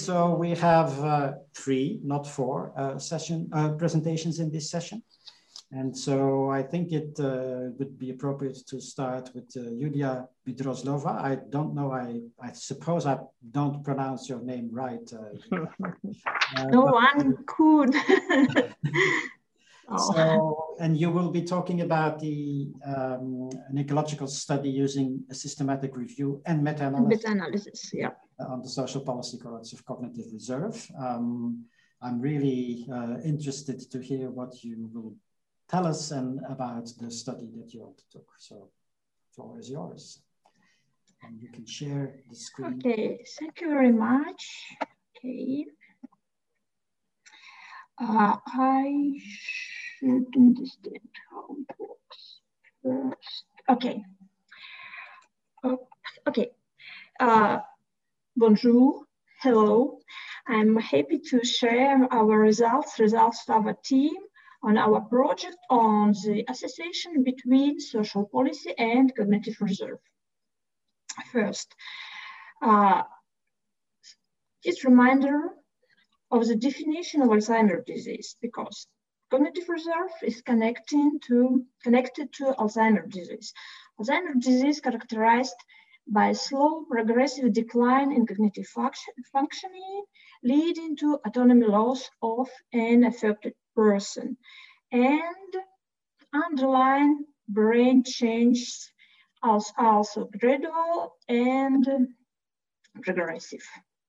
so we have 3, not 4 presentations in this session. And so I think it would be appropriate to start with Julia Bydroslova. I don't know, I suppose I don't pronounce your name right. No one could. So, and you will be talking about an ecological study using a systematic review and meta-analysis yeah, on the social policy cohorts of cognitive reserve. I'm really interested to hear what you will tell us and about the study that you undertook. So the floor is yours. And you can share the screen. Okay, thank you very much. Okay. I should understand how it works first. Okay. Okay. Bonjour. Hello. I'm happy to share our results of our team on our project on the association between social policy and cognitive reserve. First, just reminder of the definition of Alzheimer's disease, because cognitive reserve is connected to Alzheimer's disease. Alzheimer's disease characterized by slow progressive decline in cognitive functioning, leading to autonomy loss of an affected person, and underlying brain changes also gradual and progressive.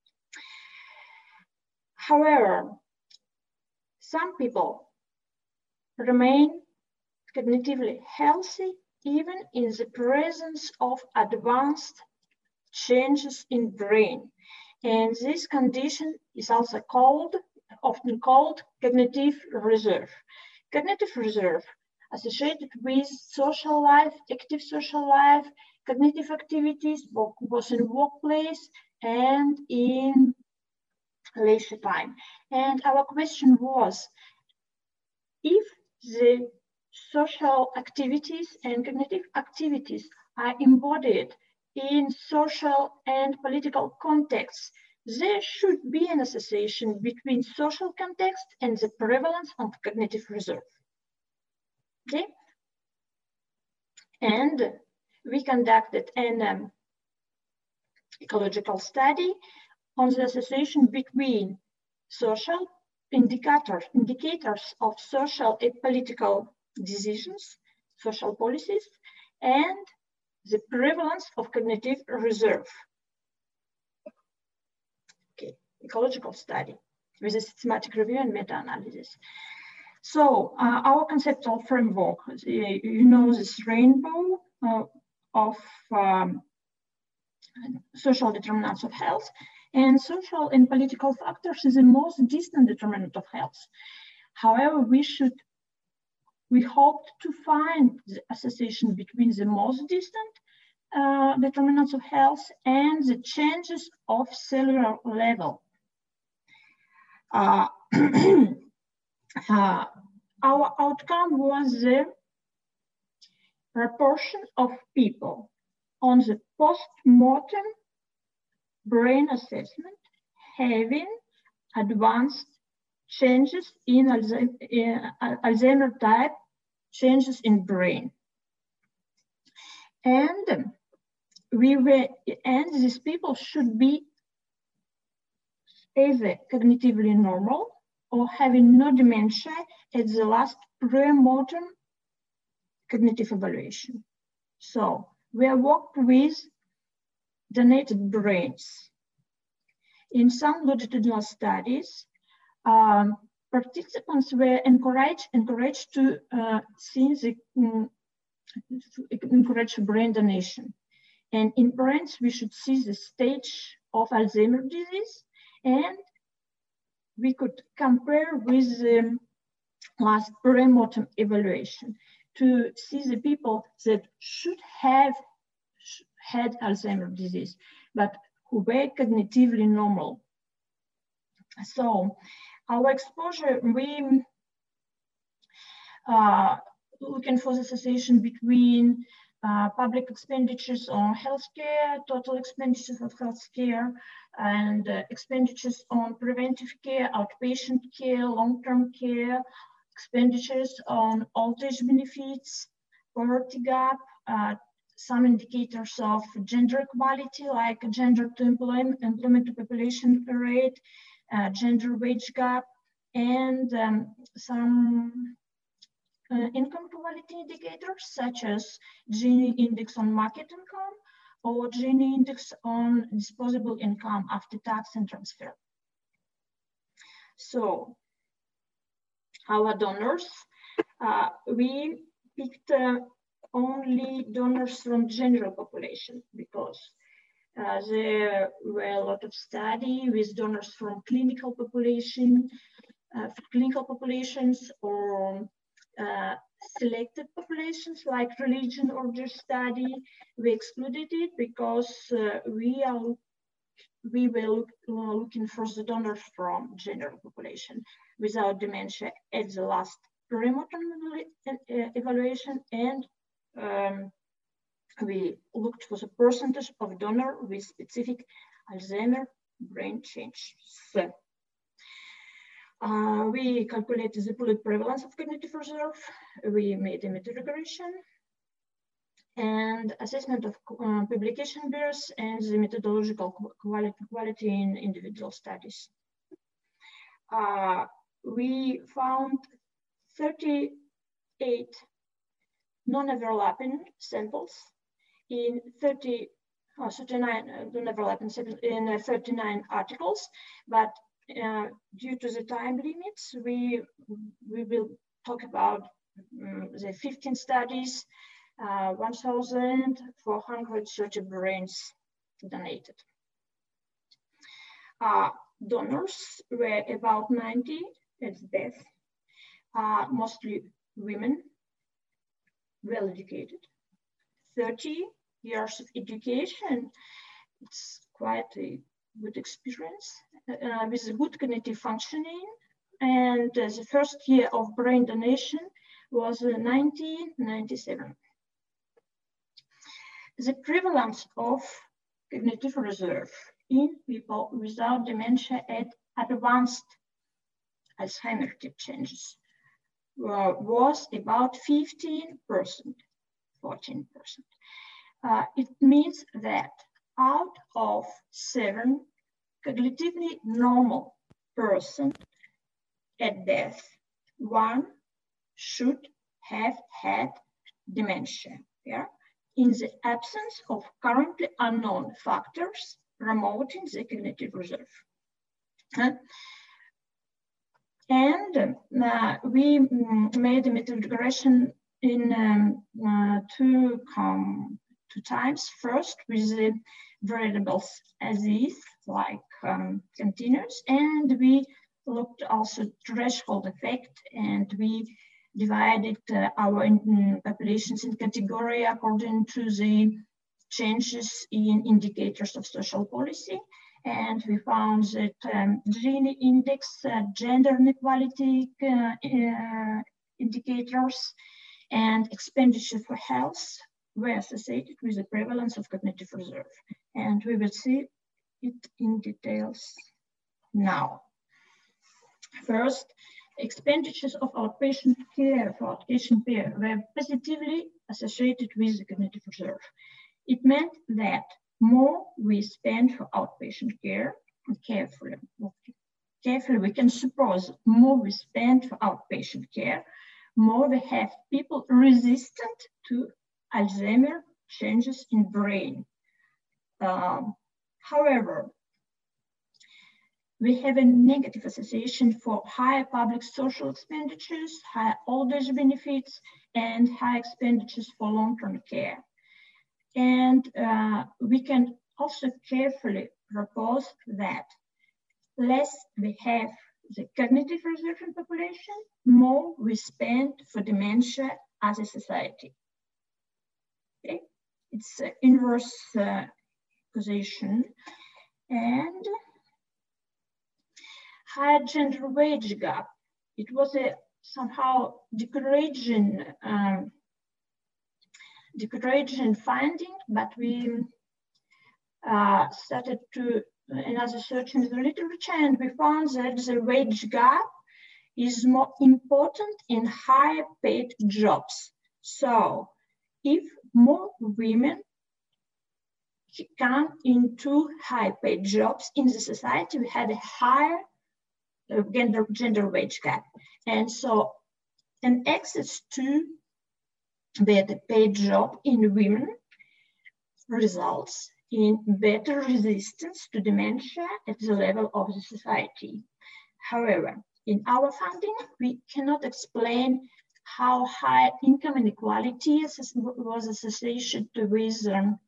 However, some people remain cognitively healthy even in the presence of advanced changes in brain. And this condition is also often called cognitive reserve. Cognitive reserve associated with social life, active social life, cognitive activities, both in workplace and in leisure time. And our question was, if the social activities and cognitive activities are embodied in social and political contexts, there should be an association between social context and the prevalence of cognitive reserve. Okay? And we conducted an ecological study on the association between social indicators of social and political decisions, social policies, and the prevalence of cognitive reserve. Okay, ecological study with a systematic review and meta-analysis. So our conceptual framework, you know, this rainbow of social determinants of health, and social and political factors is the most distant determinant of health. However, we hoped to find the association between the most distant determinants of health and the changes of cellular level. Our outcome was the proportion of people on the post-mortem brain assessment having advanced changes in Alzheimer type changes in brain. And these people should be either cognitively normal or having no dementia at the last pre-mortem cognitive evaluation. So we have worked with donated brains. In some longitudinal studies, participants were encouraged to encourage brain donation. And in brains, we should see the stage of Alzheimer's disease, and we could compare with the last pre-mortem evaluation to see the people that should have had Alzheimer's disease, but who were cognitively normal. So our exposure, we looking for the association between public expenditures on healthcare, total expenditures of healthcare, and expenditures on preventive care, outpatient care, long-term care, expenditures on old age benefits, poverty gap, some indicators of gender equality, like gender to employment to population rate, gender wage gap, and some income quality indicators such as Gini index on market income or Gini index on disposable income after tax and transfer. So our donors, we picked only donors from general population because there were a lot of study with donors from clinical populations or selected populations like religion or gender study. We excluded it because we were looking for the donors from general population without dementia at the last pre-mortem evaluation, and we looked for the percentage of donor with specific Alzheimer brain change. So, we calculated the pooled prevalence of cognitive reserve. We made a meta regression and assessment of publication bias and the methodological quality in individual studies. We found 38 non-overlapping samples in 39 non-overlapping samples in 39 articles, but due to the time limits, we will talk about the 15 studies, 1,430 brains donated. Donors were about 90 at death, mostly women, well educated, 30 years of education. It's quite a good experience with good cognitive functioning. And the first year of brain donation was 1997. The prevalence of cognitive reserve in people without dementia at advanced Alzheimer's type changes was about 15%, 14%. It means that out of 7 cognitively normal person at death, 1 should have had dementia, yeah? In the absence of currently unknown factors promoting the cognitive reserve. And we made a meta regression in two times. First with the variables as is, like continuous, and we looked also threshold effect, and we divided our populations in category according to the changes in indicators of social policy. And we found that Gini index, gender inequality indicators, and expenditure for health were associated with the prevalence of cognitive reserve. And we will see it in details now. First, expenditures of outpatient care for outpatient care were positively associated with the cognitive reserve. It meant that more we spend for outpatient care, carefully we can suppose more we spend for outpatient care, more we have people resistant to Alzheimer changes in brain. However, we have a negative association for higher public social expenditures, higher old age benefits, and high expenditures for long-term care. And we can also carefully propose that less we have the cognitive reserve in population, more we spend for dementia as a society. Okay, it's an inverse causation. And higher gender wage gap. It was a somehow discouraging finding, but we started to another search in the literature, and we found that the wage gap is more important in higher paid jobs. So if more women come into high paid jobs in the society, we had a higher gender wage gap. And so an access to better paid job in women results in better resistance to dementia at the level of the society. However, in our finding, we cannot explain how high income inequality was associated with the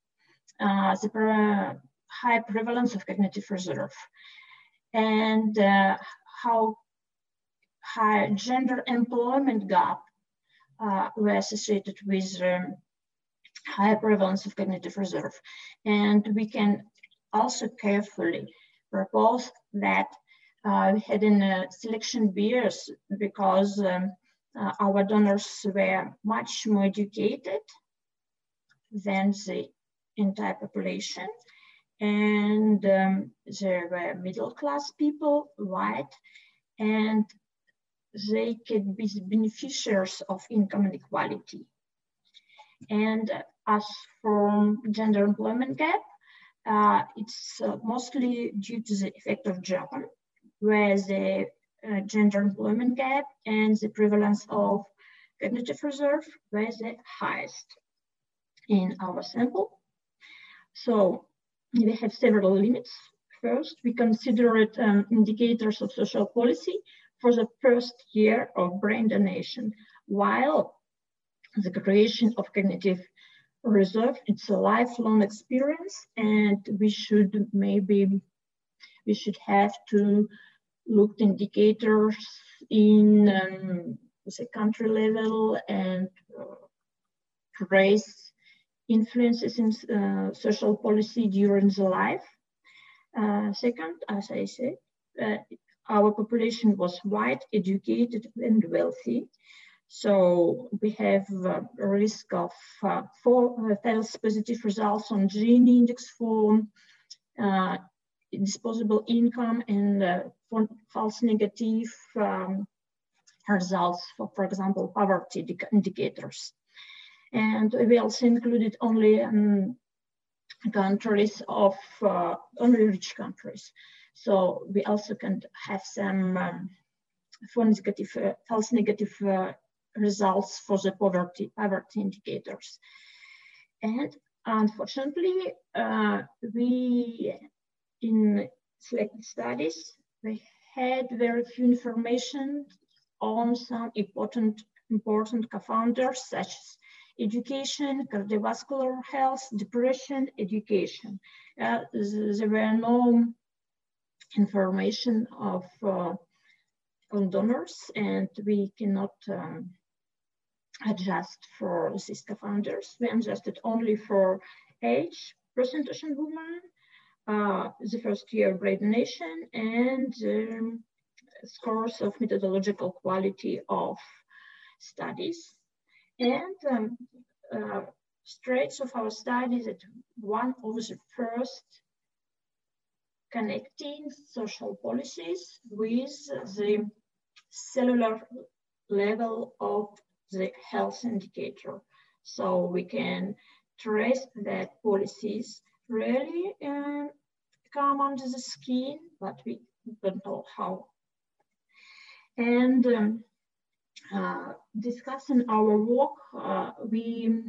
high prevalence of cognitive reserve, and how high gender employment gap were associated with high prevalence of cognitive reserve. And we can also carefully propose that we had in selection bias because our donors were much more educated than the entire population, and there were middle-class people, white, and they could be the beneficiaries of income inequality. And as for gender employment gap, it's mostly due to the effect of Japan, where the gender employment gap and the prevalence of cognitive reserve were the highest in our sample. So we have several limits. First, we considered indicators of social policy for the first year of brain donation, while the creation of cognitive reserve, it's a lifelong experience, and we should have to look at indicators in the country level and trace influences in social policy during the life. Second, as I said, our population was white, educated, and wealthy. So we have a risk of false positive results on Gini index for disposable income, and for false negative results for example, poverty indicators. And we also included only countries of only rich countries. So we also can have some false negative results for the poverty indicators. And unfortunately, we in selected studies, we had very few information on some important co-founders such as education, cardiovascular health, depression, education. There were no information of on donors, and we cannot adjust for these co-founders. We adjusted only for age, percentage in women, the first year of brain donation, and scores of methodological quality of studies. And traits of our studies that one of the first connecting social policies with the cellular level of the health indicator. So we can trace that policies really come under the skin, but we don't know how. And discussing our work, we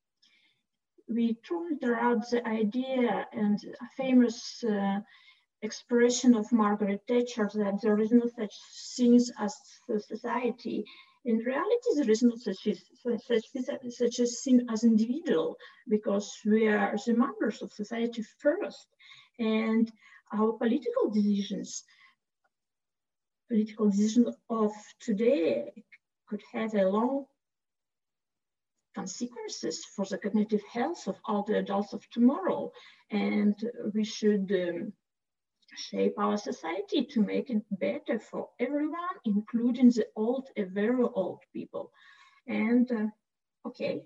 turned around the idea and a famous expression of Margaret Thatcher that there is no such thing as society. In reality, there is no such a thing as individual, because we are the members of society first, and our political decisions of today could have a long consequences for the cognitive health of all the adults of tomorrow, and we should shape our society to make it better for everyone, including the old, very old people. And okay,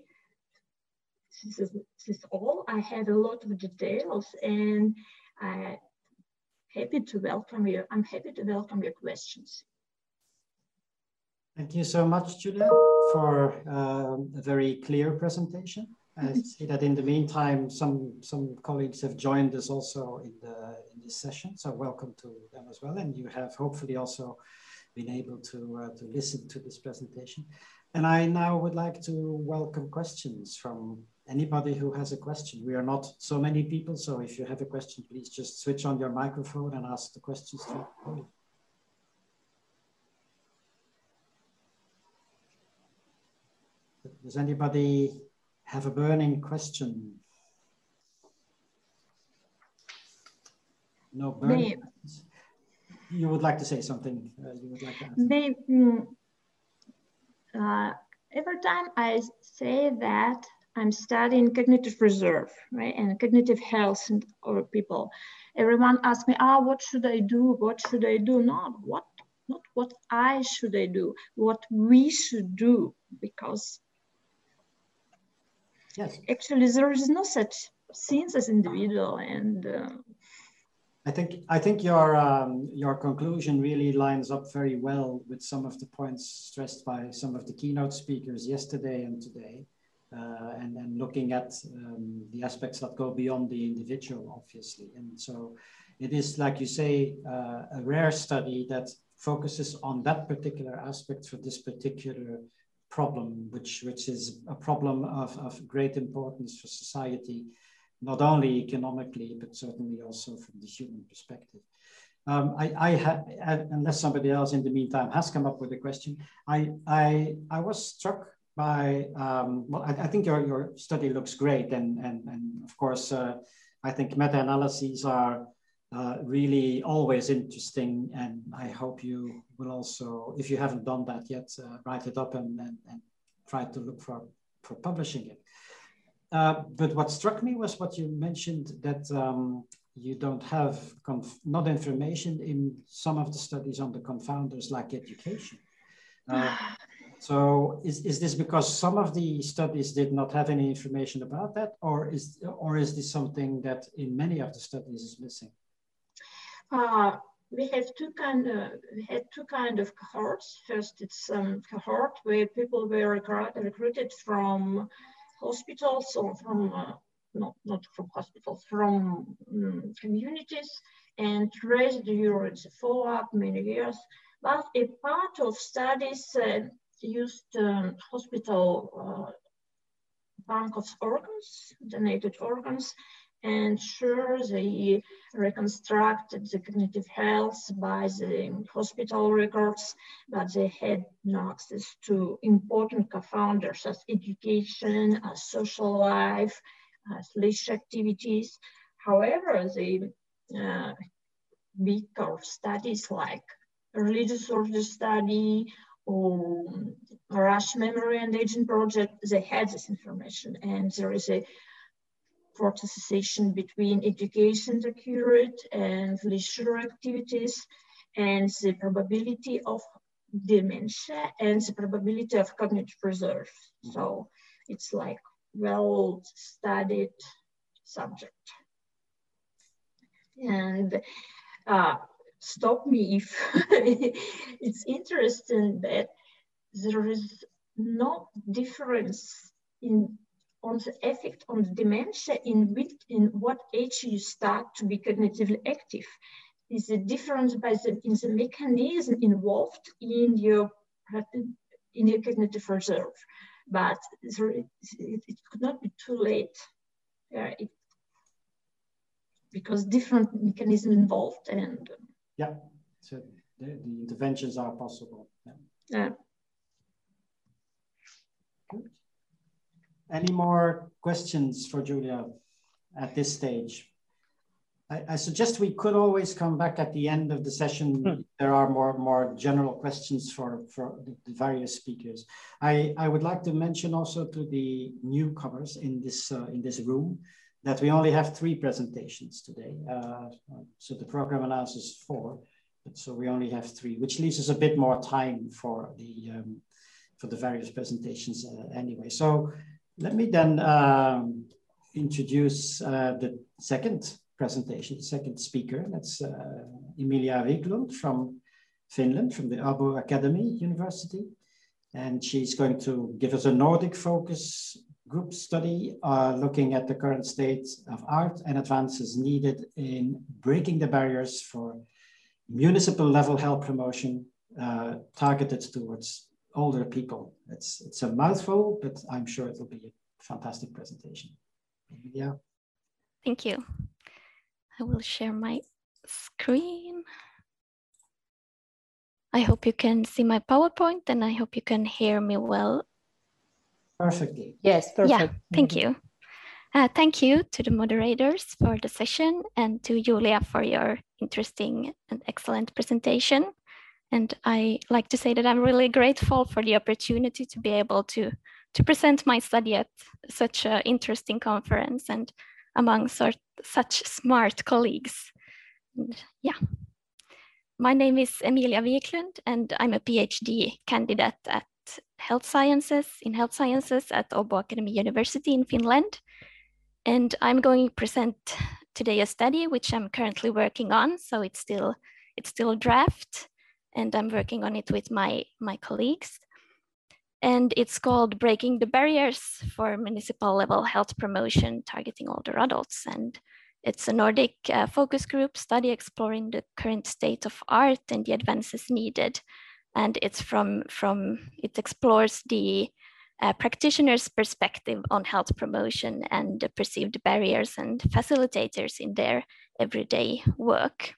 this is all. I have a lot of details, and happy to welcome you. I'm happy to welcome your questions. Thank you so much, Julia, for a very clear presentation. I see that in the meantime, some colleagues have joined us also in this session, so welcome to them as well. And you have hopefully also been able to listen to this presentation. And I now would like to welcome questions from anybody who has a question. We are not so many people, so if you have a question, please just switch on your microphone and ask the questions to you. Does anybody have a burning question? No burning questions? You would like to say something? You would like to answer? Every time I say that I'm studying cognitive reserve, right, and cognitive health in our people, everyone asks me, what should I do? What should I do? Not what I should I do, what we should do, because yes, actually there is no such things as individual. And I think your conclusion really lines up very well with some of the points stressed by some of the keynote speakers yesterday and today, and looking at the aspects that go beyond the individual, obviously. And so it is, like you say, a rare study that focuses on that particular aspect for this particular problem, which is a problem of great importance for society, not only economically, but certainly also from the human perspective. Unless somebody else in the meantime has come up with a question, I was struck by, well, I think your study looks great. And of course, I think meta-analyses are really always interesting. And I hope you will also, if you haven't done that yet, write it up and try to look for publishing it. But what struck me was what you mentioned, that you don't have not information in some of the studies on the confounders like education. So is this because some of the studies did not have any information about that, or is this something that in many of the studies is missing? We had two kind of cohorts. First, it's cohort where people were recruited from hospitals, or from not from hospitals, from communities, and raised during the follow-up many years. But a part of studies used hospital bank of organs, donated organs, and sure, they reconstructed the cognitive health by the hospital records, but they had no access to important confounders as education, as social life, as leisure activities. However, the bigger studies like religious order study or Rush Memory and Aging Project, they had this information, and there is a association between education accurate and leisure activities and the probability of dementia and the probability of cognitive reserve. So it's like well-studied subject. And stop me if it's interesting that there is no difference on the effect on the dementia in what age you start to be cognitively active. Is the difference in the mechanism involved in your cognitive reserve, but it could not be too late because different mechanisms involved. And yeah, so the interventions are possible. Yeah. Good. Any more questions for Julia at this stage? I suggest we could always come back at the end of the session. There are more general questions for the various speakers. I would like to mention also to the newcomers in this room that we only have 3 presentations today. So the program announces 4, but so we only have 3, which leaves us a bit more time for the various presentations anyway. So let me then introduce the second presentation, the second speaker. That's Emilia Wiklund from Finland, from the Abo Academy University. And she's going to give us a Nordic focus group study looking at the current state of art and advances needed in breaking the barriers for municipal level health promotion targeted towards older people. It's a mouthful, but I'm sure it'll be a fantastic presentation. Yeah. Thank you. I will share my screen. I hope you can see my PowerPoint and I hope you can hear me well. Perfectly. Yes, perfect. Yeah, thank you. Thank you to the moderators for the session and to Julia for your interesting and excellent presentation. And I like to say that I'm really grateful for the opportunity to be able to present my study at such an interesting conference and among such smart colleagues. And yeah. My name is Emilia Wiklund and I'm a PhD candidate at health sciences at Åbo Academy University in Finland. And I'm going to present today a study which I'm currently working on. So it's still a draft and I'm working on it with my colleagues. And it's called Breaking the Barriers for Municipal Level Health Promotion Targeting Older Adults. And it's a Nordic focus group study exploring the current state of art and the advances needed. And it explores the practitioner's perspective on health promotion and the perceived barriers and facilitators in their everyday work.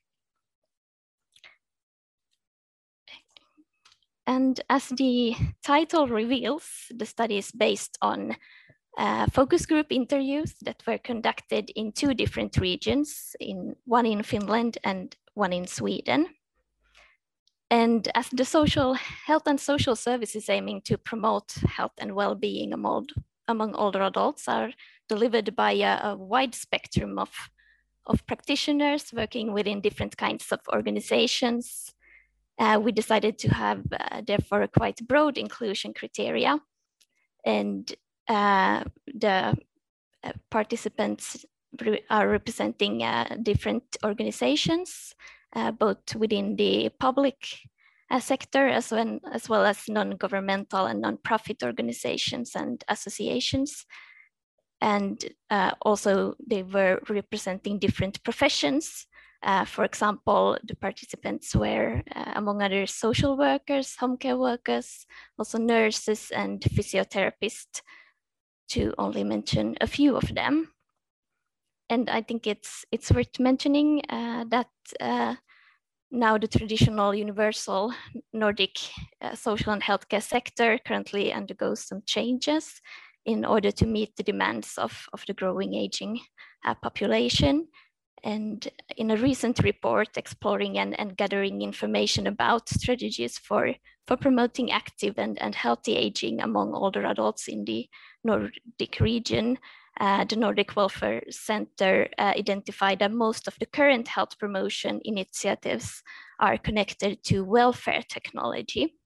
And as the title reveals, the study is based on focus group interviews that were conducted in 2 different regions, one in Finland and one in Sweden. And as the health and social services aiming to promote health and well-being among older adults are delivered by a wide spectrum of practitioners working within different kinds of organizations, we decided to have therefore a quite broad inclusion criteria. And the participants are representing different organizations, both within the public sector as well as non-governmental and non-profit organizations and associations. And also they were representing different professions. For example, the participants were, among others, social workers, home care workers, also nurses and physiotherapists, to only mention a few of them. And I think it's worth mentioning that now the traditional universal Nordic social and healthcare sector currently undergoes some changes in order to meet the demands of the growing aging population. And in a recent report exploring and gathering information about strategies for promoting active and healthy aging among older adults in the Nordic region, the Nordic Welfare Center identified that most of the current health promotion initiatives are connected to welfare technology.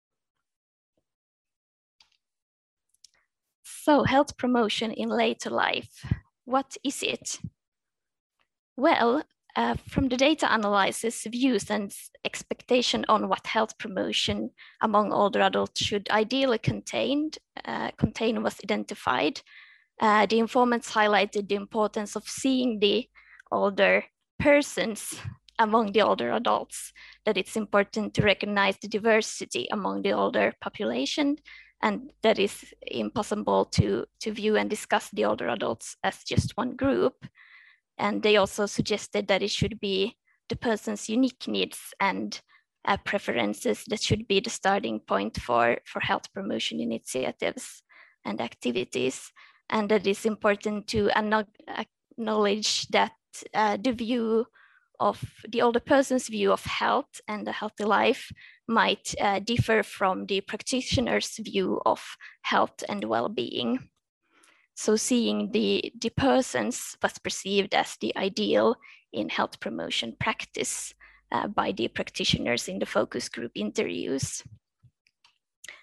So health promotion in later life, what is it? Well, from the data analysis, views and expectation on what health promotion among older adults should ideally contain was identified. The informants highlighted the importance of seeing the older persons among the older adults, that it's important to recognize the diversity among the older population, and that is impossible to view and discuss the older adults as just one group. And they also suggested that it should be the person's unique needs and preferences that should be the starting point for health promotion initiatives and activities. And that it's important to acknowledge that the older person's view of health and a healthy life might differ from the practitioner's view of health and well-being. So seeing the persons was perceived as the ideal in health promotion practice by the practitioners in the focus group interviews.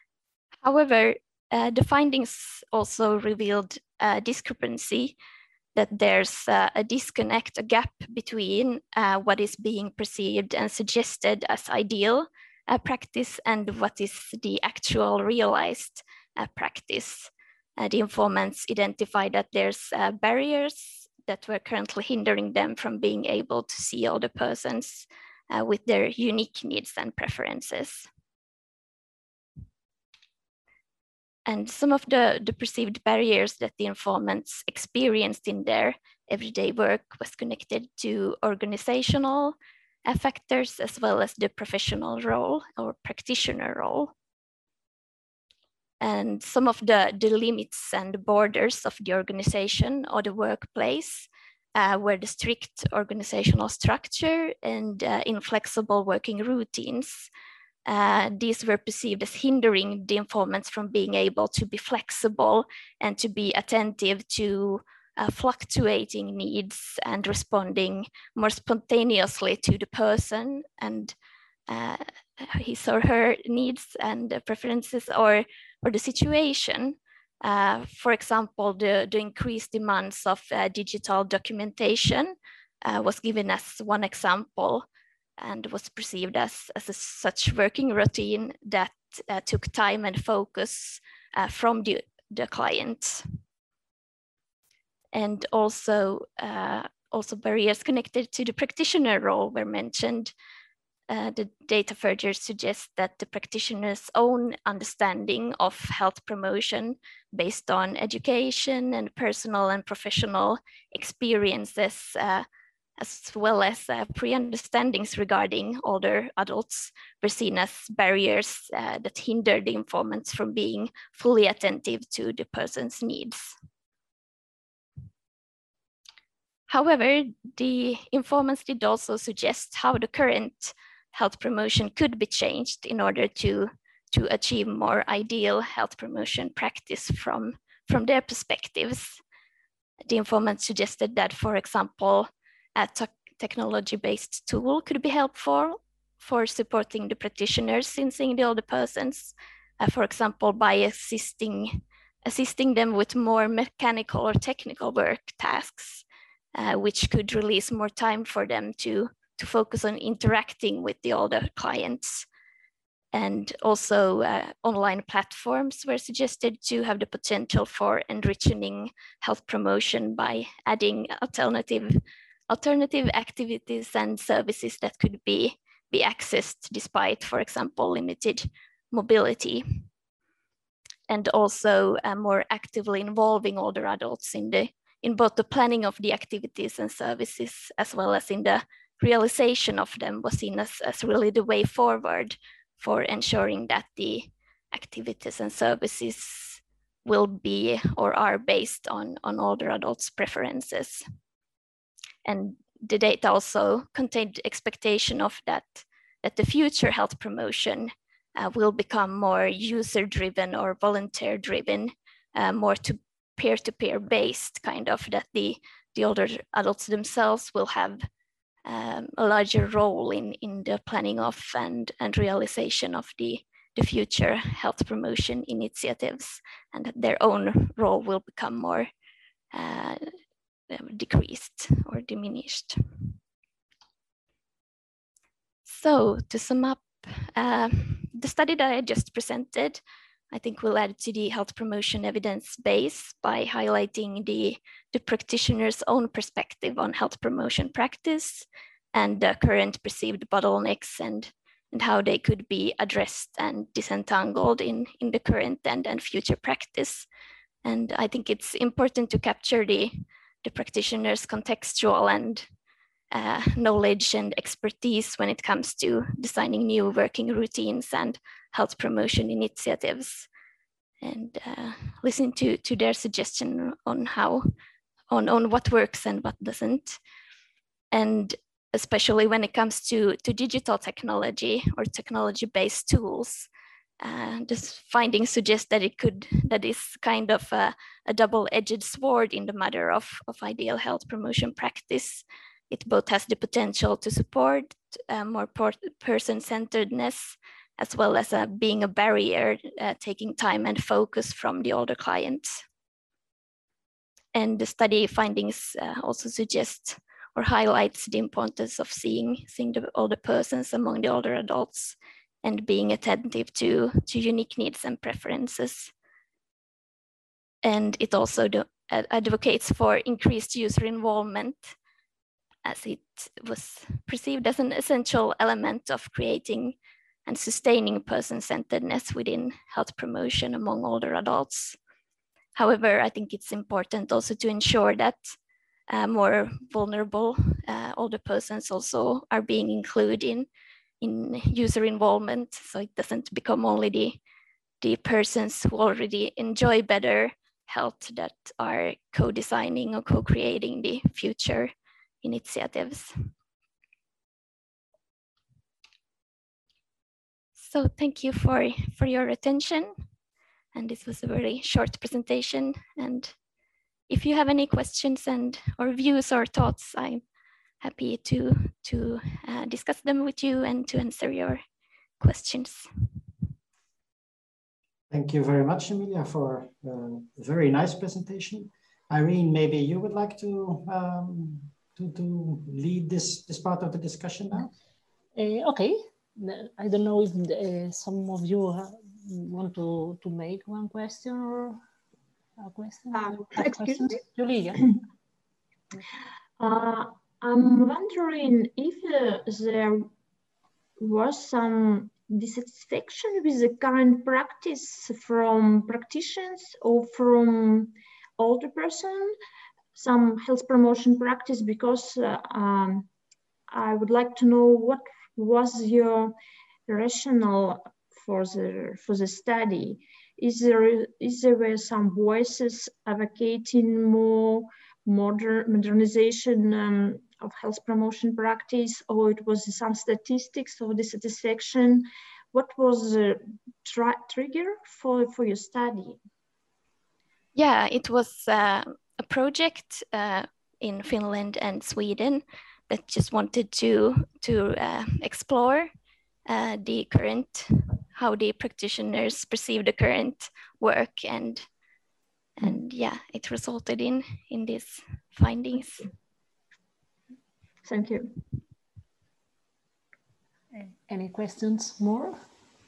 However, the findings also revealed a discrepancy that there's a disconnect, a gap between what is being perceived and suggested as ideal practice and what is the actual realized practice. The informants identified that there's barriers that were currently hindering them from being able to see older persons with their unique needs and preferences. And some of the perceived barriers that the informants experienced in their everyday work was connected to organizational factors as well as the professional role or practitioner role. And some of the limits and borders of the organization or the workplace were the strict organizational structure and inflexible working routines. These were perceived as hindering the informants from being able to be flexible and to be attentive to fluctuating needs and responding more spontaneously to the person and his or her needs and preferences or the situation. For example, the increased demands of digital documentation was given as one example and was perceived as such working routine that took time and focus from the client. And also barriers connected to the practitioner role were mentioned. The data further suggests that the practitioner's own understanding of health promotion based on education and personal and professional experiences as well as pre-understandings regarding older adults were seen as barriers that hinder the informants from being fully attentive to the person's needs. However, the informants did also suggest how the current health promotion could be changed in order to achieve more ideal health promotion practice from their perspectives. The informants suggested that, for example, a technology-based tool could be helpful for supporting the practitioners in seeing the older persons, for example, by assisting them with more mechanical or technical work tasks, which could release more time for them to focus on interacting with the older clients. And also online platforms were suggested to have the potential for enriching health promotion by adding alternative activities and services that could be accessed despite, for example, limited mobility. And also more actively involving older adults in both the planning of the activities and services, as well as in the realization of them, was seen as really the way forward for ensuring that the activities and services will be or are based on older adults' preferences. And the data also contained expectation of that the future health promotion will become more user-driven or volunteer-driven, more to peer-to-peer based, kind of, that the older adults themselves will have a larger role in the planning of and realization of the future health promotion initiatives, and that their own role will become more decreased or diminished. So to sum up, the study that I just presented, I think will add to the health promotion evidence base by highlighting the practitioner's own perspective on health promotion practice and the current perceived bottlenecks and how they could be addressed and disentangled in the current and future practice. And I think it's important to capture the practitioner's contextual and knowledge and expertise when it comes to designing new working routines and health promotion initiatives, and listen to their suggestion on what works and what doesn't. And especially when it comes to digital technology or technology-based tools, this finding suggests that is kind of a double-edged sword in the matter of ideal health promotion practice. It both has the potential to support more person-centeredness, as well as being a barrier, taking time and focus from the older clients. And the study findings also suggest or highlights the importance of seeing the older persons among the older adults and being attentive to unique needs and preferences. And it also advocates for increased user involvement, as it was perceived as an essential element of creating and sustaining person-centeredness within health promotion among older adults. However, I think it's important also to ensure that more vulnerable older persons also are being included in user involvement, so it doesn't become only the persons who already enjoy better health that are co-designing or co-creating the future initiatives. So thank you for your attention. And this was a very short presentation. And if you have any questions or views or thoughts, I'm happy to discuss them with you and to answer your questions. Thank you very much, Emilia, for a very nice presentation. Irene, maybe you would like to lead this part of the discussion now? Okay. I don't know if some of you want to make one question or a question. Excuse me? Julia. I'm wondering if there was some dissatisfaction with the current practice from practitioners or from older person, some health promotion practice, because I would like to know what was your rationale for the study. Is there were some voices advocating more modernization of health promotion practice, or it was some statistics or dissatisfaction? What was the trigger for your study? Yeah, it was a project in Finland and Sweden that just wanted to explore the current, how the practitioners perceive the current work, and yeah, it resulted in these findings. Thank you. Any questions more?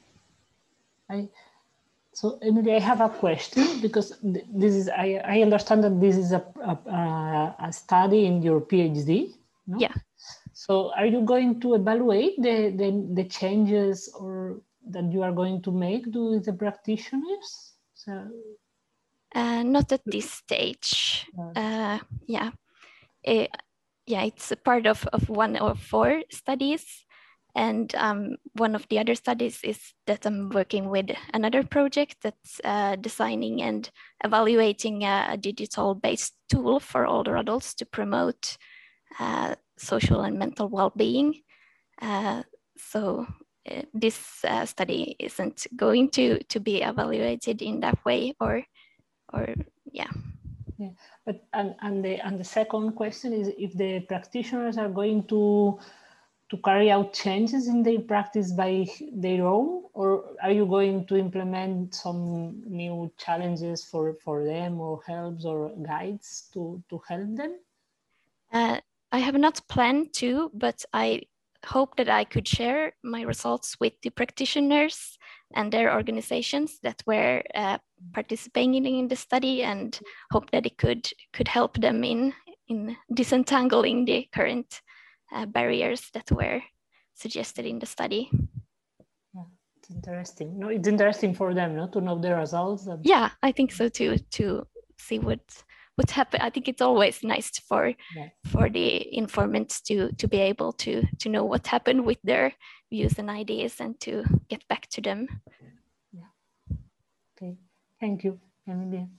So Emilia, I have a question, because this is I understand that this is a study in your PhD. No? Yeah. So are you going to evaluate the changes or that you are going to make with the practitioners? So not at this stage. Yeah. Yeah, it's a part of one of 4 studies. And one of the other studies is that I'm working with another project that's designing and evaluating a digital-based tool for older adults to promote social and mental well-being. So this study isn't going to be evaluated in that way, or yeah. Yeah, but and the second question is if the practitioners are going to carry out changes in their practice by their own, or are you going to implement some new challenges for them, or helps or guides to help them? I have not planned to, but I hope that I could share my results with the practitioners and their organizations that were participating in the study, and hope that it could help them in disentangling the current barriers that were suggested in the study. Yeah, it's interesting. No, it's interesting for them, no, to know the results. Yeah, I think so too. To see what happened. I think it's always nice for the informants to be able to know what happened with their views and ideas, and to get back to them. Yeah. Okay. Thank you, Emilia.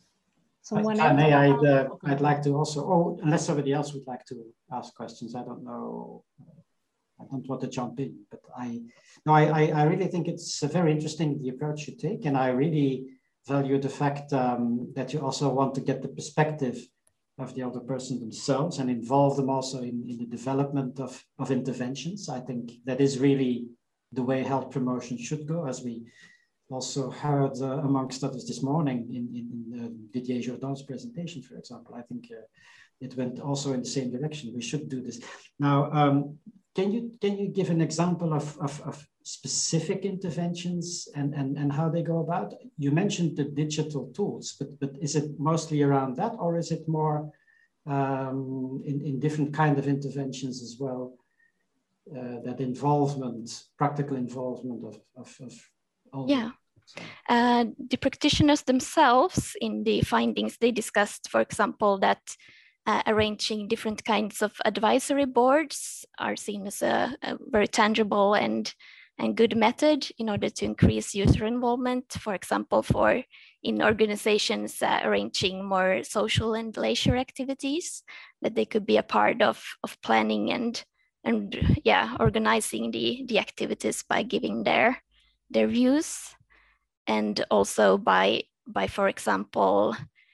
I'd like to also, unless somebody else would like to ask questions, I don't know. I don't want to jump in, but I really think it's very interesting, the approach you take, and I really value the fact that you also want to get the perspective of the older person themselves and involve them also in the development of interventions. I think that is really the way health promotion should go, as we also heard amongst others this morning in Didier Jourdan's presentation, for example. I think it went also in the same direction. We should do this. Now, can you give an example of specific interventions and how they go about? You mentioned the digital tools, but is it mostly around that, or is it more in different kind of interventions as well? That involvement, practical involvement of all. Yeah. The practitioners themselves, in the findings, they discussed, for example, that arranging different kinds of advisory boards are seen as a very tangible and good method in order to increase user involvement. For example, in organizations arranging more social and leisure activities, that they could be a part of planning and organizing the activities by giving their views, and also by for example,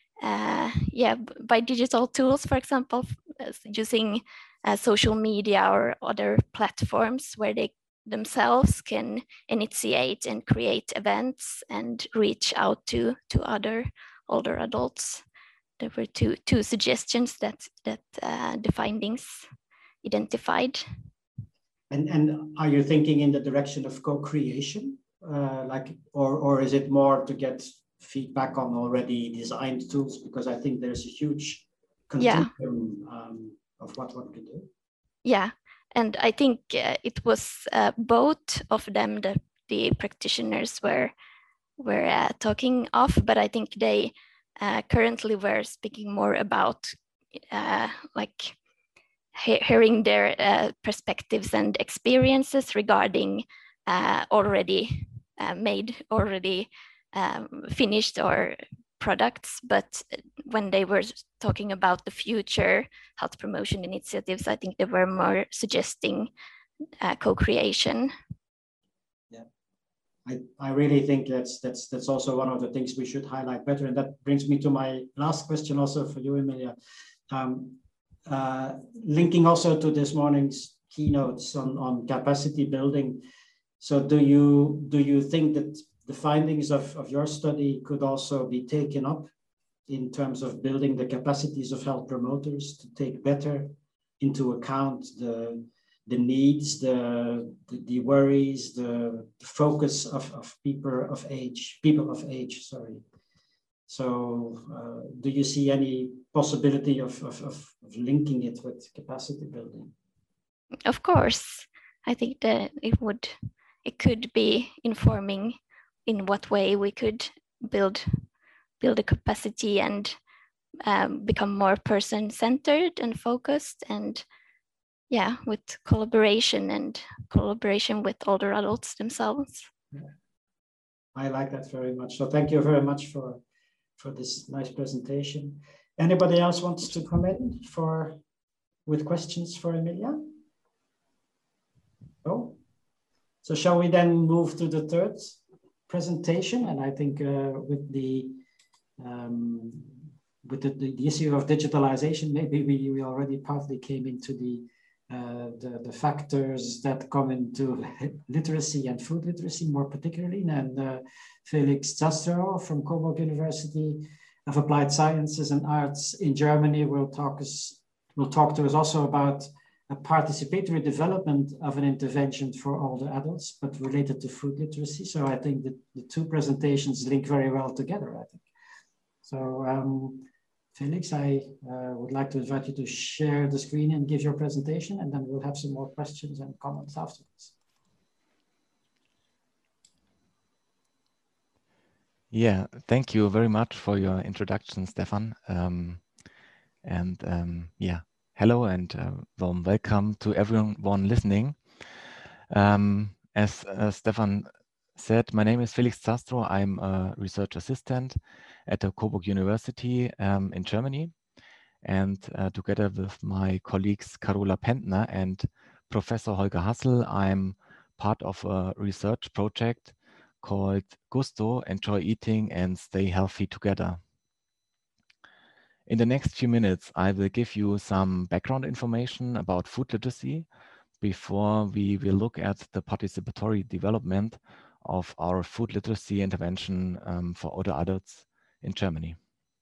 by digital tools, for example, using social media or other platforms where they themselves can initiate and create events and reach out to other older adults. There were two suggestions that the findings identified. And are you thinking in the direction of co-creation, or is it more to get feedback on already designed tools? Because I think there's a huge continuum of what one can do. Yeah, and I think it was both of them that the practitioners were talking of, but I think they currently were speaking more about hearing their perspectives and experiences regarding already finished or products. But when they were talking about the future health promotion initiatives, I think they were more suggesting co-creation. Yeah, I really think that's also one of the things we should highlight better. And that brings me to my last question also for you, Emilia. Linking also to this morning's keynotes on capacity building. So do you think that the findings of your study could also be taken up in terms of building the capacities of health promoters to take better into account the needs, the worries, the focus of people of age? Sorry. So do you see any possibility of linking it with capacity building? Of course, I think that it could be informing in what way we could build a capacity and become more person-centered and focused, and with collaboration with older adults themselves. Yeah. I like that very much. So thank you very much for this nice presentation. Anybody else wants to come in with questions for Emilia? No? So shall we then move to the third presentation? And I think with the issue of digitalization, maybe we already partly came into the factors that come into literacy and food literacy more particularly. And Felix Zastrow from Coburg University of Applied Sciences and Arts in Germany will talk to us also about a participatory development of an intervention for older adults, but related to food literacy. So I think that the two presentations link very well together, I think. So Felix, I would like to invite you to share the screen and give your presentation, and then we'll have some more questions and comments afterwards. Yeah, thank you very much for your introduction, Stefan. Hello and warm welcome to everyone listening. As Stefan said, my name is Felix Zastrow. I'm a research assistant at the Coburg University in Germany. And together with my colleagues Carola Pentner and Professor Holger Hassel, I'm part of a research project called Gusto, Enjoy Eating and Stay Healthy Together. In the next few minutes, I will give you some background information about food literacy before we will look at the participatory development of our food literacy intervention for older adults in Germany.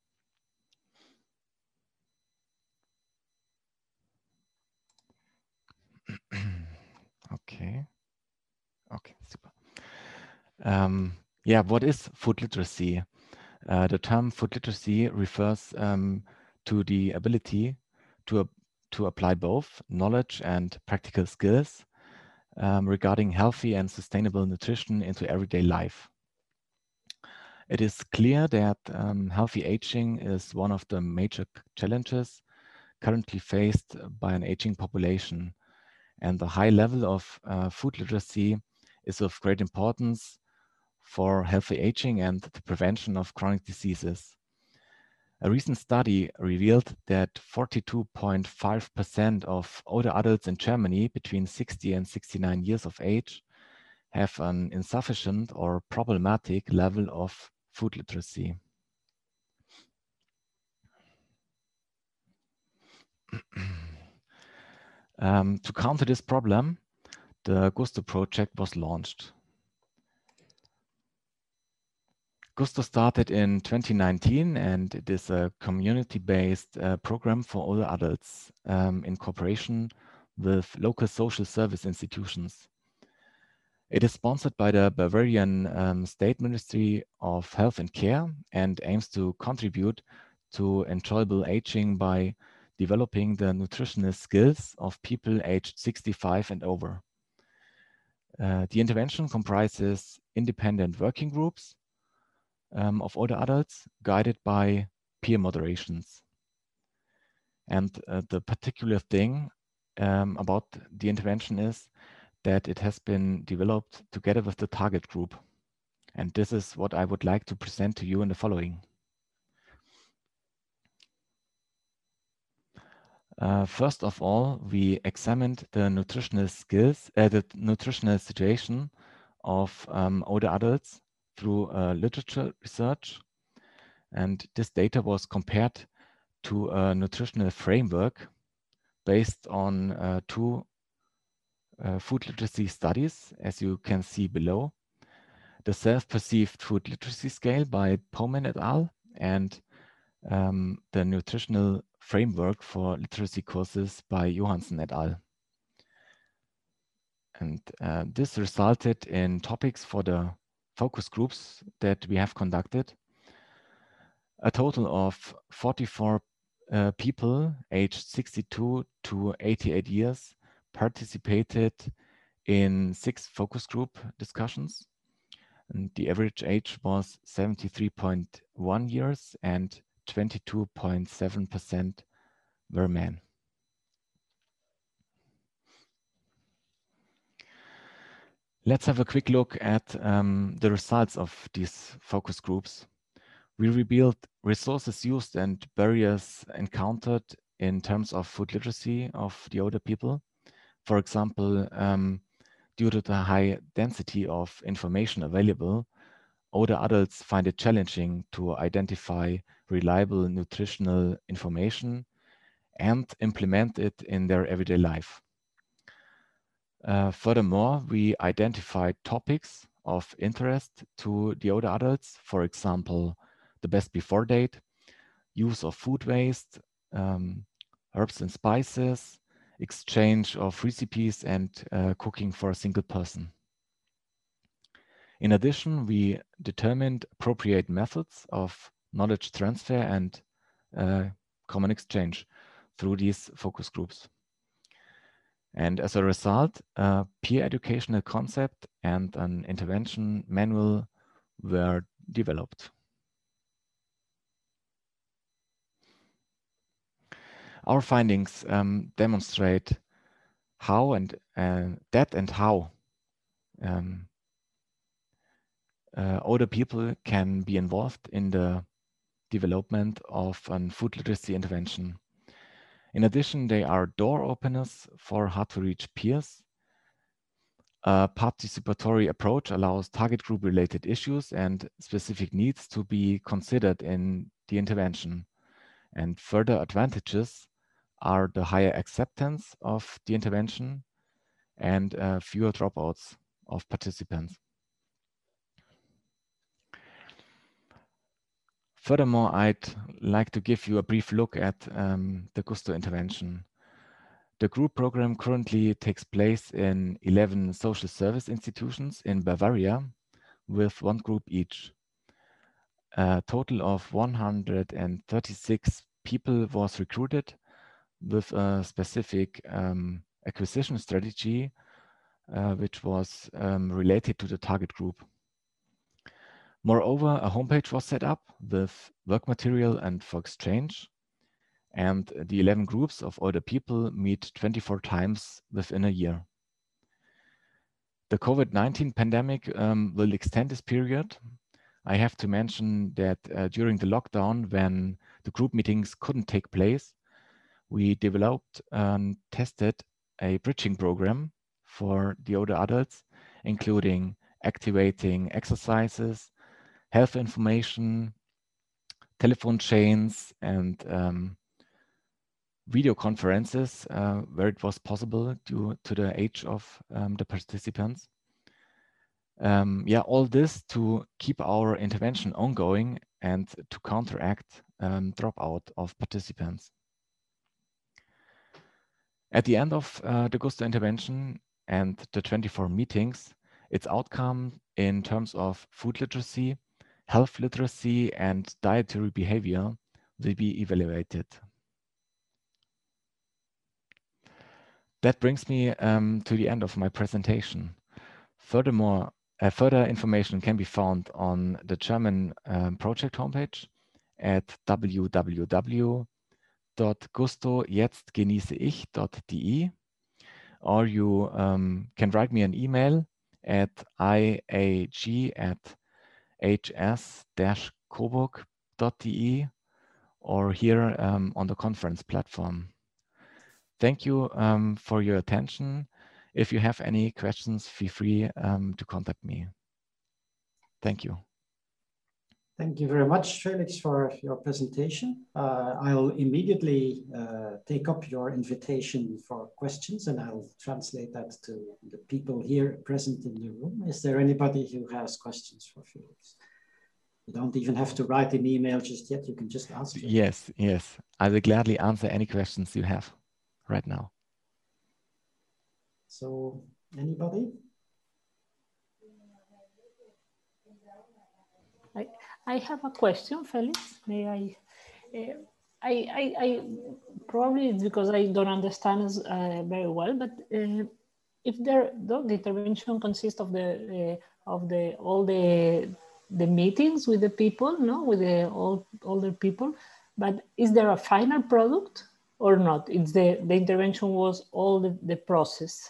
Okay, super. Yeah, what is food literacy? The term food literacy refers to the ability to apply both knowledge and practical skills regarding healthy and sustainable nutrition into everyday life. It is clear that healthy aging is one of the major challenges currently faced by an aging population, and the high level of food literacy is of great importance for healthy aging and the prevention of chronic diseases. A recent study revealed that 42.5% of older adults in Germany between 60 and 69 years of age have an insufficient or problematic level of food literacy. To counter this problem, the Gusto project was launched. Gusto started in 2019, and it is a community-based program for older adults in cooperation with local social service institutions. It is sponsored by the Bavarian State Ministry of Health and Care and aims to contribute to enjoyable aging by developing the nutritional skills of people aged 65 and over. The intervention comprises independent working groups of older adults guided by peer moderations. And the particular thing about the intervention is that it has been developed together with the target group. And this is what I would like to present to you in the following. First of all, we examined the nutritional skills, the nutritional situation of older adults through literature research. And this data was compared to a nutritional framework based on two food literacy studies, as you can see below. The Self-Perceived Food Literacy Scale by Powman et al. And the Nutritional Framework for Literacy Courses by Johansen et al. And this resulted in topics for the focus groups that we have conducted. A total of 44 people aged 62 to 88 years participated in 6 focus group discussions. And the average age was 73.1 years and 22.7% were men. Let's have a quick look at the results of these focus groups. We revealed resources used and barriers encountered in terms of food literacy of the older people. For example, due to the high density of information available, older adults find it challenging to identify reliable nutritional information and implement it in their everyday life. Furthermore, we identified topics of interest to the older adults, for example, the best before date, use of food waste, herbs and spices, exchange of recipes, and cooking for a single person. In addition, we determined appropriate methods of knowledge transfer and common exchange through these focus groups. And as a result, a peer educational concept and an intervention manual were developed. Our findings demonstrate how and how older people can be involved in the development of a food literacy intervention. In addition, they are door openers for hard-to-reach peers. A participatory approach allows target group related issues and specific needs to be considered in the intervention. And further advantages are the higher acceptance of the intervention and fewer dropouts of participants. Furthermore, I'd like to give you a brief look at the GUSTO intervention. The group program currently takes place in 11 social service institutions in Bavaria with one group each. A total of 136 people was recruited with a specific acquisition strategy which was related to the target group. Moreover, a homepage was set up with work material and for exchange, and the 11 groups of older people meet 24 times within a year. The COVID-19 pandemic will extend this period. I have to mention that during the lockdown, when the group meetings couldn't take place, we developed and tested a bridging program for the older adults, including activating exercises, health information, telephone chains, and video conferences where it was possible due to the age of the participants. All this to keep our intervention ongoing and to counteract dropout of participants. At the end of the GUSTO intervention and the 24 meetings, its outcome in terms of food literacy, health literacy, and dietary behavior will be evaluated. That brings me to the end of my presentation. Furthermore, further information can be found on the German project homepage at www.gustojetztgenießeich.de, or you can write me an email at iag@hs-coburg.de or here on the conference platform. Thank you for your attention. If you have any questions, feel free to contact me. Thank you. Thank you very much, Felix, for your presentation. I'll immediately take up your invitation for questions, and I'll translate that to the people here present in the room. Is there anybody who has questions for Felix? You don't even have to write an email just yet. You can just ask. Yes. I will gladly answer any questions you have right now. So, anybody? I have a question, Felix. May I probably it's because I don't understand very well, but if the intervention consists of all the meetings with the people, no, with the older people, but is there a final product or not? It's the intervention was all the process.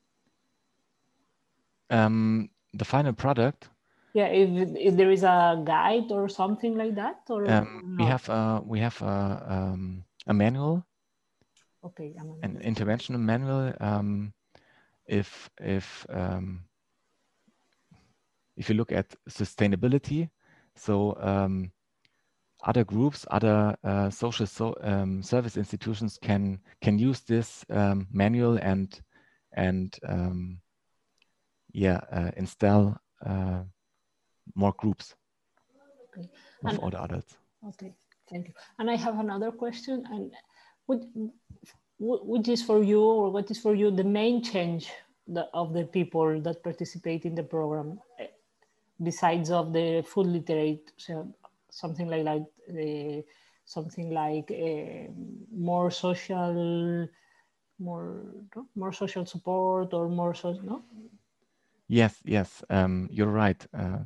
The final product. Yeah, if there is a guide or something like that, or we have a manual. Okay, an intervention manual. If you look at sustainability, so other groups, other social service institutions can use this manual and install more groups of all the adults. Okay, thank you. And I have another question. And which is for you, or what is for you the main change of the people that participate in the program, besides of the food literate, something like more social, more social support, or more social, no? Yes, you're right.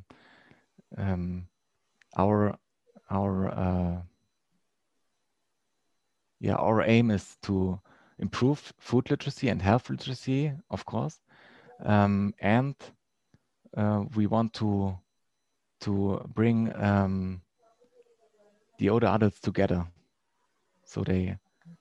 Our aim is to improve food literacy and health literacy, of course, and we want to bring the older adults together, so they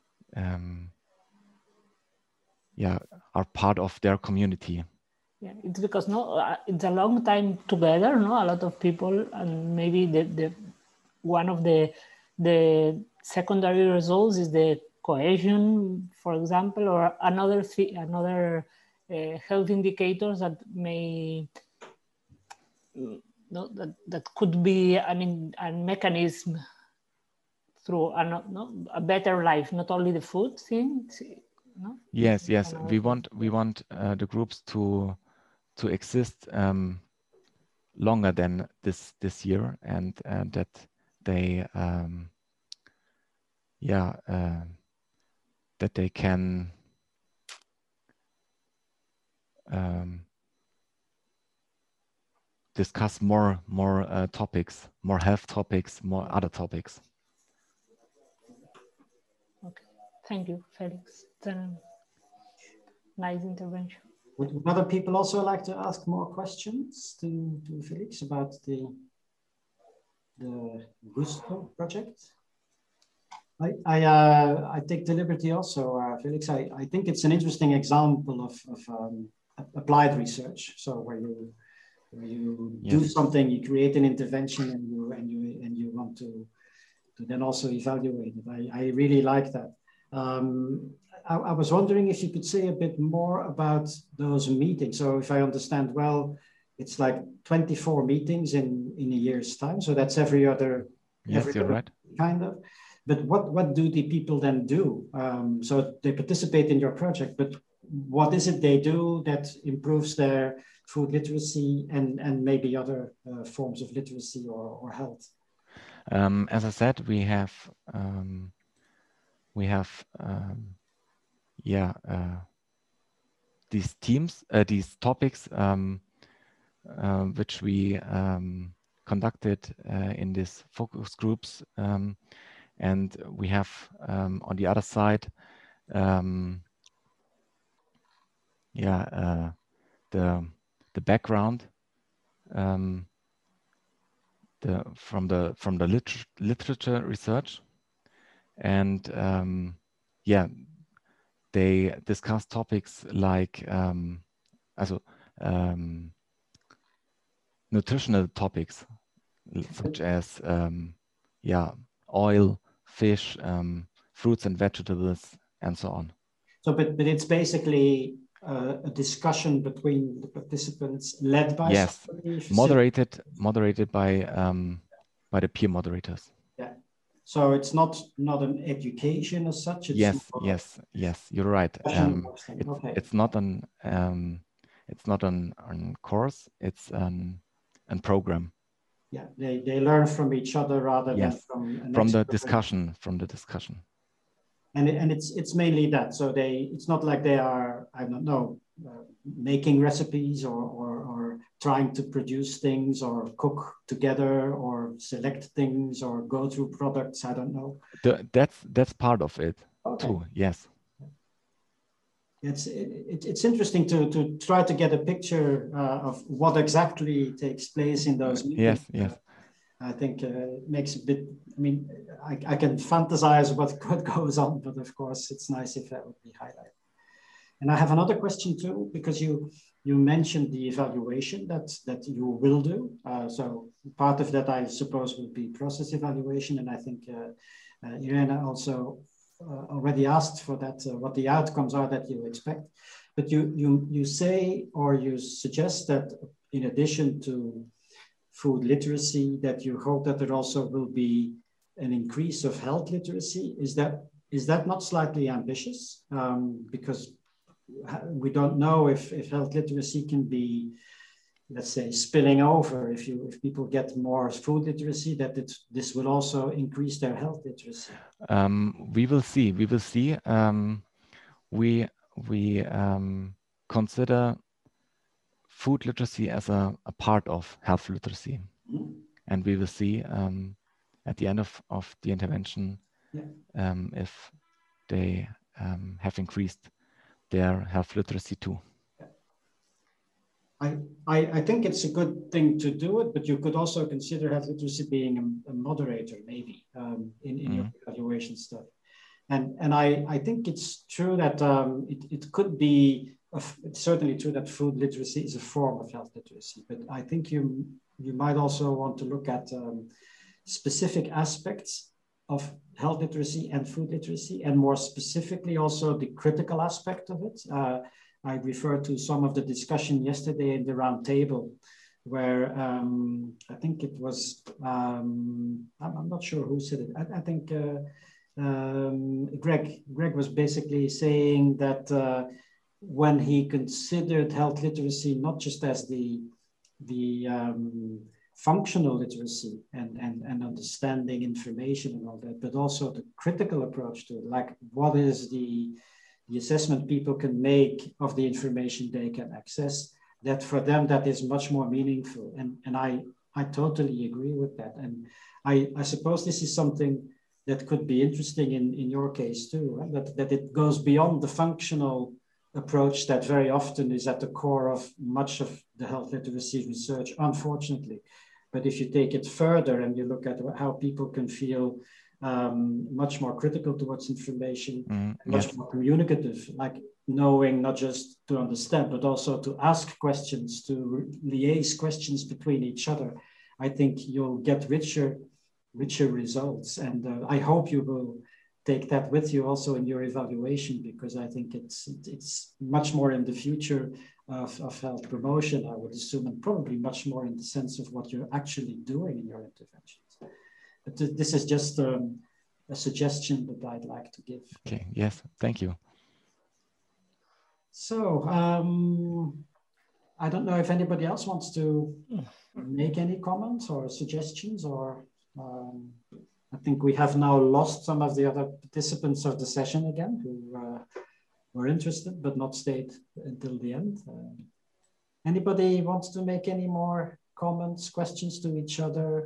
are part of their community. Yeah, it's because it's a long time together, no? A lot of people, and maybe the one of the secondary results is the cohesion, for example, or another health indicators that may no, that could be, I mean, a mechanism through a better life, not only the food thing. No? Yes, yes. We want the groups to exist longer than this year, and that they that they can discuss more topics, more health topics, more other topics. Okay, thank you, Felix. Nice intervention. Would other people also like to ask more questions to Felix about the Gusto project? I take the liberty also, Felix. I think it's an interesting example of applied research. So where you Yes. do something, you create an intervention, and you want to then also evaluate it. I really like that. I was wondering if you could say a bit more about those meetings. So if I understand well, it's like 24 meetings in a year's time. So that's every other. Yes, you're right. Kind of. But what do the people then do? So they participate in your project, but what is it they do that improves their food literacy and maybe other forms of literacy or health? As I said, we have these teams, these topics, which we conducted in these focus groups, and we have on the other side, the background, from the literature research, and they discuss topics like nutritional topics such as oil, fish, fruits and vegetables, and so on. So, but it's basically a discussion between the participants, led by somebody? moderated by the peer moderators. Yeah. So it's not an education as such. It's yes, you're right. It's not an course. It's an program. Yeah, they learn from each other rather than from the discussion. And it's mainly that. So it's not like they are, I don't know, making recipes or trying to produce things or cook together or select things or go through products. I don't know. That's part of it too. Yes. It's interesting to try to get a picture of what exactly takes place in those meetings. Yes. I think it makes a bit, I mean, I can fantasize what goes on, but of course it's nice if that would be highlighted. And I have another question too, because you mentioned the evaluation that you will do. So part of that, I suppose, will be process evaluation. And I think Irena also already asked for that, what the outcomes are that you expect. But you say, or you suggest that in addition to food literacy, that you hope that there also will be an increase of health literacy. Is that not slightly ambitious? Because we don't know if health literacy can be, let's say, spilling over. If people get more food literacy, that this will also increase their health literacy. We will see. We consider food literacy as a part of health literacy. Mm-hmm. And we will see at the end of the intervention if they have increased their health literacy too. I think it's a good thing to do it, but you could also consider health literacy being a moderator, maybe, in your evaluation study. And I think it's true that it could be, it's certainly true that food literacy is a form of health literacy, but I think you might also want to look at specific aspects of health literacy and food literacy, and more specifically also the critical aspect of it. I referred to some of the discussion yesterday in the round table where I think it was, I'm not sure who said it. I think Greg was basically saying that when he considered health literacy not just as the functional literacy and understanding information and all that, but also the critical approach to it, like what is the assessment people can make of the information they can access, that for them that is much more meaningful. And I totally agree with that. And I suppose this is something that could be interesting in your case too, right? That it goes beyond the functional approach that very often is at the core of much of the health literacy research, unfortunately. But if you take it further and you look at how people can feel much more critical towards information, much more communicative, like knowing not just to understand, but also to ask questions, to liaise questions between each other, I think you'll get richer results. And I hope you will take that with you also in your evaluation, because I think it's much more in the future of health promotion, I would assume, and probably much more in the sense of what you're actually doing in your interventions. But this is just a suggestion that I'd like to give. Okay, yes, thank you. So I don't know if anybody else wants to make any comments or suggestions, or I think we have now lost some of the other participants of the session again who were interested but not stayed until the end. Anybody wants to make any more comments, questions to each other?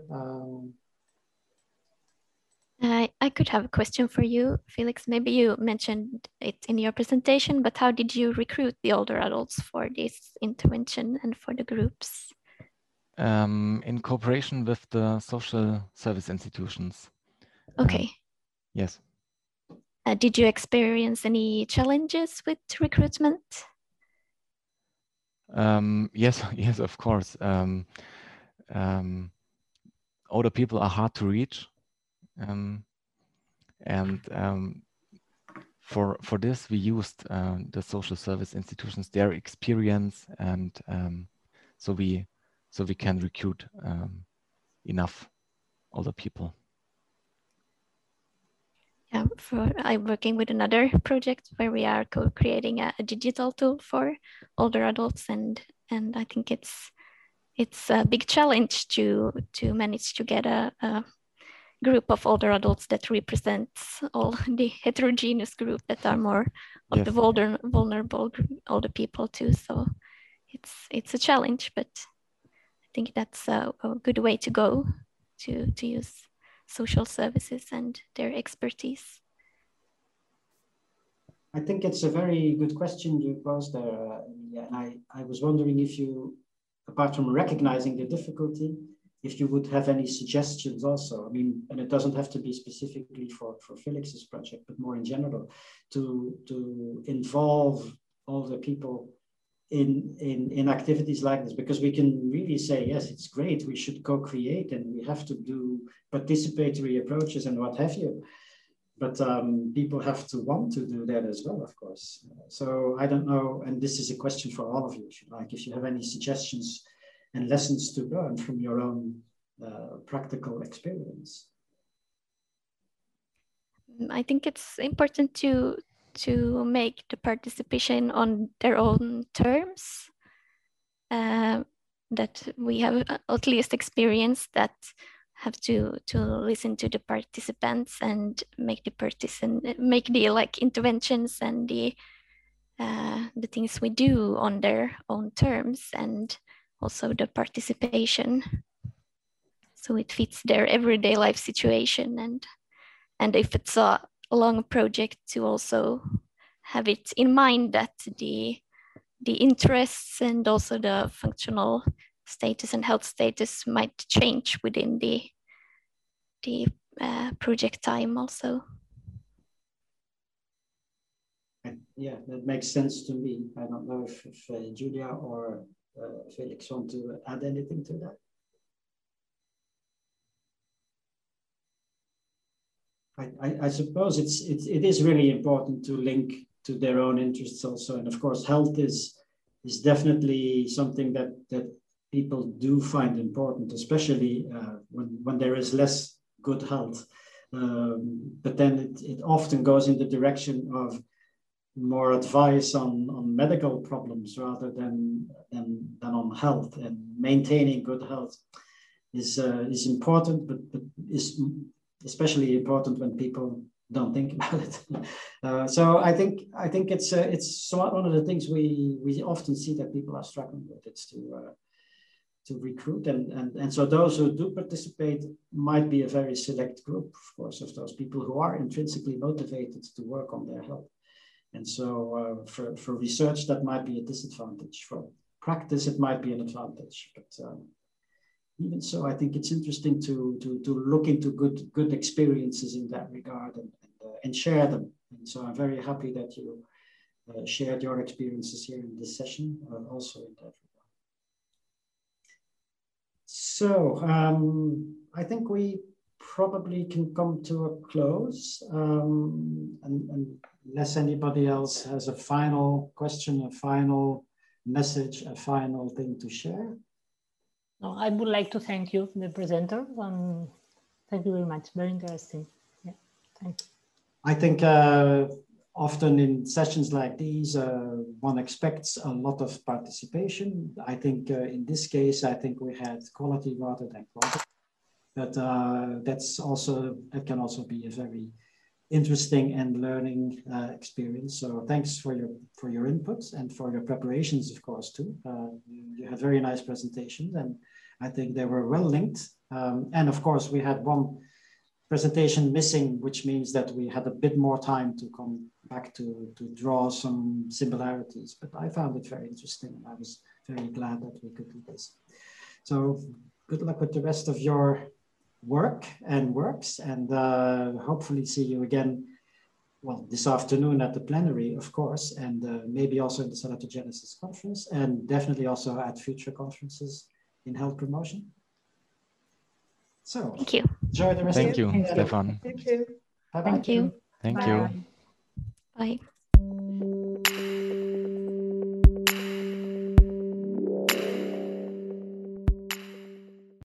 I could have a question for you, Felix. Maybe you mentioned it in your presentation, but how did you recruit the older adults for this intervention and for the groups? In cooperation with the social service institutions. Okay. Yes. Did you experience any challenges with recruitment? Yes, yes, of course. Older people are hard to reach. For this, we used the social service institutions, their experience, and so we can recruit enough older people. Yeah, I'm working with another project where we are co-creating a digital tool for older adults, and I think it's a big challenge to manage to get a group of older adults that represents all the heterogeneous group that are more of the vulnerable older people too. So it's a challenge, but I think that's a good way to go to use social services and their expertise. I think it's a very good question you posed there. And I was wondering if you, apart from recognizing the difficulty, if you would have any suggestions also. I mean, and it doesn't have to be specifically for Felix's project, but more in general, to involve all the people in activities like this, because we can really say, yes, it's great, we should co-create and we have to do participatory approaches and what have you. But people have to want to do that as well, of course. So I don't know, and this is a question for all of you, if you like, if you have any suggestions and lessons to learn from your own practical experience. I think it's important to make the participation on their own terms. That we have at least experienced that have to listen to the participants and make the like interventions and the things we do on their own terms, and also the participation, so it fits their everyday life situation, and if it's a long project, to also have it in mind that the interests and also the functional status and health status might change within the project time also. Yeah, that makes sense to me. I don't know if Julia or Felix want to add anything to that. I suppose it is really important to link to their own interests also, and of course, health is definitely something that people do find important, especially when there is less good health. But then it often goes in the direction of more advice on medical problems rather than on health. And maintaining good health is important, but is especially important when people don't think about it. So I think it's one of the things we often see that people are struggling with. It's to recruit, and so those who do participate might be a very select group, of course, of those people who are intrinsically motivated to work on their health. And so for research, that might be a disadvantage. For practice, it might be an advantage. But even so, I think it's interesting to look into good experiences in that regard and share them. And so I'm very happy that you shared your experiences here in this session, also in that regard. So I think we probably can come to a close, and unless anybody else has a final question, a final message, a final thing to share. No, I would like to thank you, the presenter, and thank you very much. Very interesting. Yeah, thank you. I think often in sessions like these, one expects a lot of participation. I think in this case, I think we had quality rather than quantity. But that can also be a very interesting and learning experience. So thanks for your inputs and for your preparations, of course, too. You had very nice presentations, and I think they were well linked. And of course, we had one presentation missing, which means that we had a bit more time to come back to draw some similarities. But I found it very interesting, and I was very glad that we could do this. So good luck with the rest of your work and works, and hopefully see you again, well, this afternoon at the plenary, of course, and maybe also in the Salatogenesis conference, and definitely also at future conferences in health promotion. So thank you. Enjoy the rest of the day. Thank you, Stefan. Thank you. Bye-bye. Thank you. Thank Bye. you. Bye.